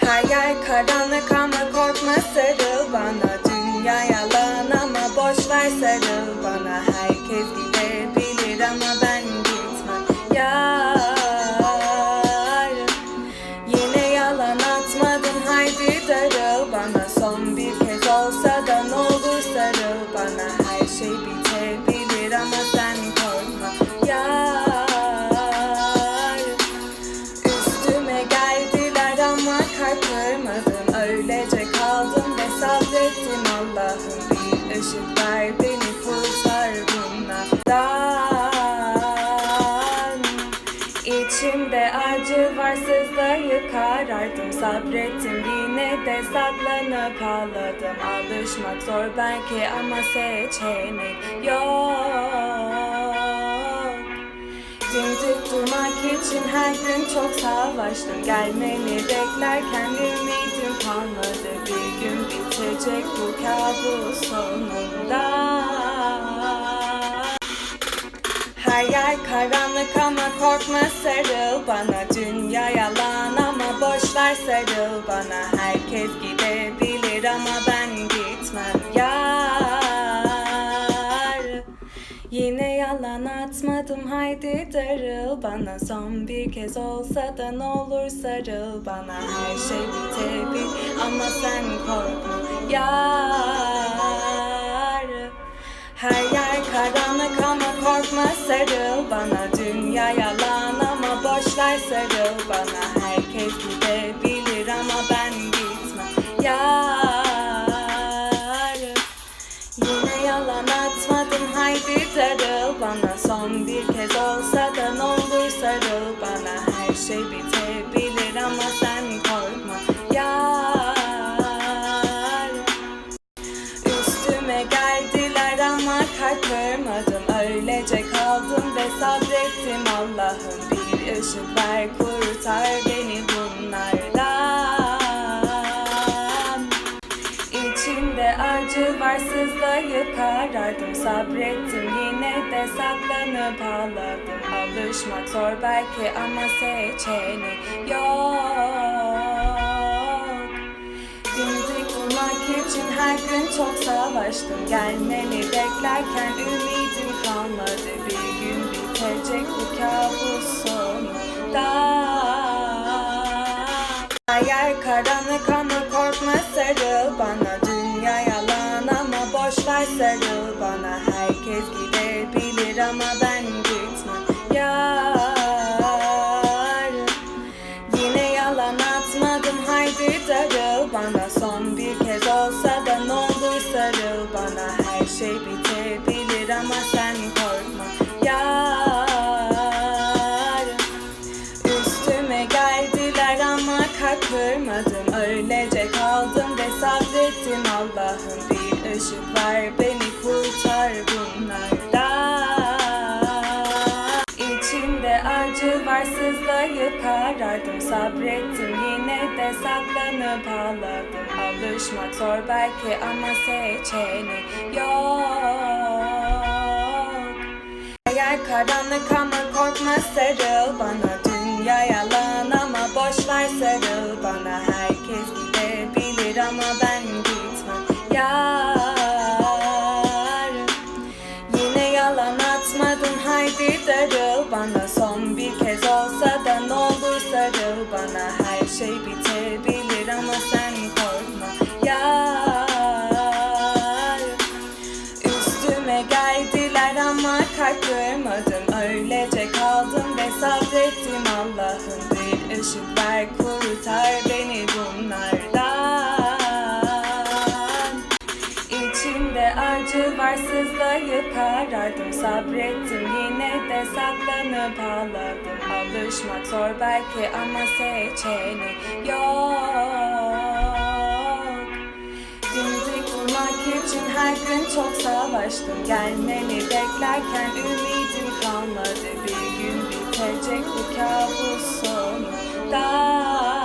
Her yer karanlık ama korkma sarıl bana. Dünya yalan ama boş ver sarıl bana. Herkes gidebilir ama ben gitmem. Yar, yine yalan atmadın, haydi darıl bana. Son bir kez olsa da ne olur sarıl bana. Her şey bitebilir ama sen korkma. Yar, üstüme geldiler ama kalp kırmadım. Öylece kaldım ve sabrettim. Allah'ım bir ışık ver, beni kurtar bunlardan. İçimde acı var, sızlayıp karardım. Sabrettim, yine de saklanıp ağladım. Alışmak zor belki ama seçenek yok. Dimdik durmak için her gün çok savaştım. Gelmeni beklerken ümidim kalmadı. Bir gün bitecek bu kabus sonunda. Her yer karanlık ama korkma sarıl bana. Dünya yalan ama boş ver sarıl bana. Herkes gidebilir ama ben gitmem. Yar, yine yalan atmadım, haydi darıl bana. Son bir kez olsa da ne olur sarıl bana. Her şey bitebilir ama sen korkma. Yar, her yer karanlık ama korkma sarıl bana. Dünya yalan ama boş ver sarıl bana. Herkes gidebilir ama ben gitmem. Yar, yine yalan atmadım, haydi darıl bana. Son bir kez olsa da ne olur sarıl bana. Her şey bitebilir ama sen korkma. Yar, üstüme geldiler ama kalp kırmadım. Öylece kaldım ve sabrettim. Allah'ım bir ışık ver, kurtar beni bunlardan. İçimde acı var, sızlayıp karardım. Sabrettim, yine de saklanıp ağladım. Alışmak zor belki ama seçenek yok. Dimdik durmak için her gün çok savaştım. Gelmeni beklerken ümidim kalmadı. Bir gün bitecek bu kabus sonunda. Her yer karanlık ama korkma sarıl bana. Dünya yalan ama boş ver sarıl bana. Herkes gidebilir ama ben gitmem. Yar, yine yalan atmadım, haydi darıl bana. Son bir kez olsa da ne olur sarıl bana. Her şey bitebilir ama sen korkma. Yar, üstüme geldiler ama kalp kırmadım. Öylece kaldım ve sabrettim. Allah'ım bir ışık ver, beni kurtar bunlardan. İçimde acı var, sızlayıp karardım. Sabrettim, yine de saklanıp ağladım. Alışmak zor belki ama seçenek yok. Her yer karanlık ama korkma sarıl bana. Dünya yalan ama boş ver sarıl bana. Herkes gidebilir ama ben gitmem. Yar, yine yalan atmadın, haydi darıl bana. Son bir kez olsa da ne olur sarıl bana. Her şey bitebilir ama sen korkma. Yar, üstüme geldiler ama kalp kırmadım. Öylece kaldım ve sabrettim. Allah'ım bir ışık ver, kurtar beni bunlardan. İçimde acı var, sızlayıp karardım. Sabrettim, yine de saklanıp ağladım. Alışmak zor belki ama seçenek yok. Dimdik durmak için her gün çok savaştım. Gelmeni beklerken ümidim kalmadı. Bir gün bitecek bu kabus sonunda.